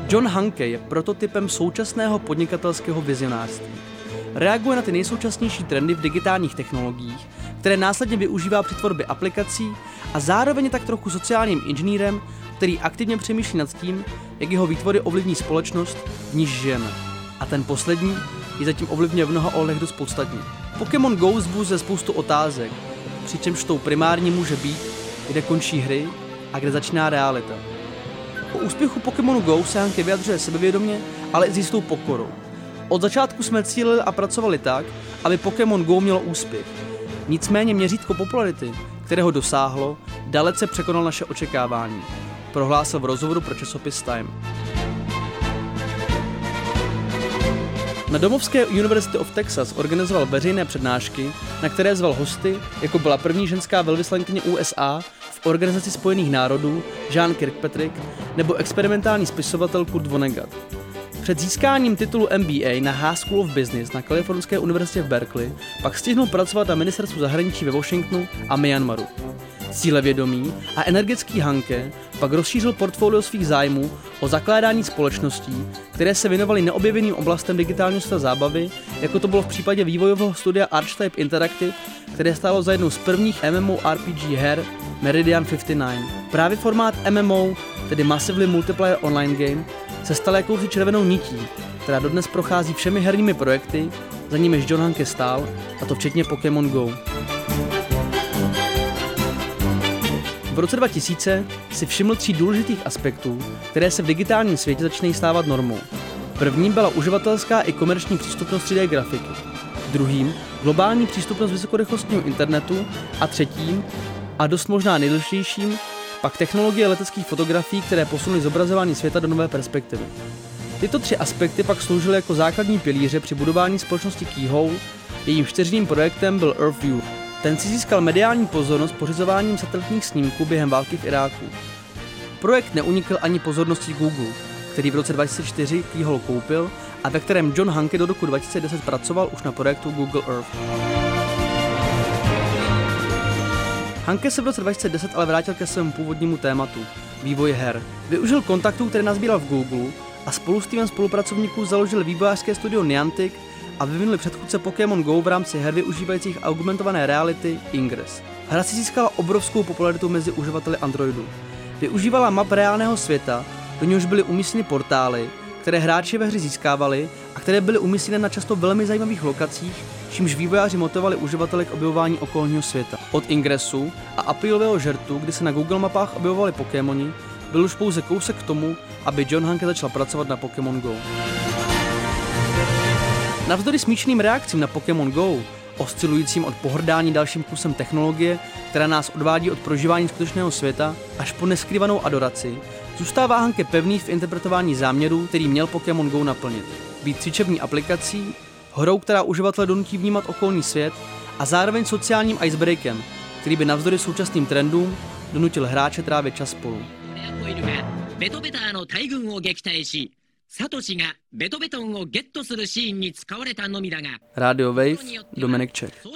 John Hanke je prototypem současného podnikatelského vizionářství. Reaguje na ty nejsoučasnější trendy v digitálních technologiích, které následně využívá při tvorbě aplikací a zároveň je tak trochu sociálním inženýrem, který aktivně přemýšlí nad tím, jak jeho výtvory ovlivní společnost, v níž žijeme. A ten poslední je zatím ovlivňuje v mnoha ohledech dost podstatně. Pokémon Go vzbuzuje spoustu otázek, přičemž tou primární může být, kde končí hry a kde začíná realita. O úspěchu Pokémonu Go se Hanke vyjadřuje sebevědomě, ale i s jistou pokorou. Od začátku jsme cílili a pracovali tak, aby Pokémon Go mělo úspěch. Nicméně měřítko popularity, kterého dosáhlo, dalece překonal naše očekávání, prohlásil v rozhovoru pro časopis Time. Na domovské University of Texas organizoval veřejné přednášky, na které zval hosty, jako byla první ženská velvyslankyně USA v Organizaci spojených národů Jean Kirkpatrick nebo experimentální spisovatel Kurt Vonnegut. Před získáním titulu MBA na Haas School of Business na Kalifornské univerzitě v Berkeley pak stihnul pracovat na ministerstvu zahraničí ve Washingtonu a Myanmaru. Cílevědomý a energický Hanke pak rozšířil portfolio svých zájmů o zakládání společností, které se věnovaly neobjeveným oblastem digitálního světa zábavy, jako to bylo v případě vývojového studia Archetype Interactive, které stálo za jednou z prvních MMORPG her Meridian 59. Právě formát MMO, tedy Massively Multiplayer Online Game, se stal jakousi červenou nití, která dodnes prochází všemi herními projekty, za nimiž John Hanke stál, a to včetně Pokémon Go. V roce 2000 si všiml 3 důležitých aspektů, které se v digitálním světě začínají stávat normou. Prvním byla uživatelská i komerční přístupnost 3D grafiky. Druhým globální přístupnost vysokorychlostního internetu a třetím, a dost možná nejdůležitějším, pak technologie leteckých fotografií, které posunuly zobrazování světa do nové perspektivy. Tyto 3 aspekty pak sloužily jako základní pilíře při budování společnosti Keyhole, jejím 4. projektem byl EarthView. Ten si získal mediální pozornost pořizováním satelitních snímků během války v Iráku. Projekt neunikl ani pozornosti Google, který v roce 2004 Keyhole koupil a ve kterém John Hanke do roku 2010 pracoval už na projektu Google Earth. Hanke se v roce 2010 ale vrátil ke svému původnímu tématu, vývoji her. Využil kontaktů, které nazbíral v Google a spolu s týmem spolupracovníků založil vývojářské studio Niantic a vyvinuli předchůdce Pokémon Go v rámci her využívajících augmentované reality Ingress. Hra si získala obrovskou popularitu mezi uživateli Androidu. Využívala map reálného světa, do něhož byly umístěny portály, které hráči ve hře získávali a které byly umístěny na často velmi zajímavých lokacích, čímž vývojáři motivovali uživatele k objevování okolního světa. Od Ingressu a aprílového žertu, kdy se na Google mapách objevovali Pokémoni, byl už pouze kousek k tomu, aby John Hanke začal pracovat na Pokémon Go. Navzdory smíšeným reakcím na Pokémon Go, oscilujícím od pohrdání dalším kusem technologie, která nás odvádí od prožívání skutečného světa, až po neskrývanou adoraci, zůstává Hanke pevný v interpretování záměru, který měl Pokémon Go naplnit. Být cvičební aplikací, hrou, která uživatele donutí vnímat okolní svět a zároveň sociálním icebreakem, který by navzdory současným trendům donutil hráče trávit čas spolu. Radio Wave, Dominik Čech.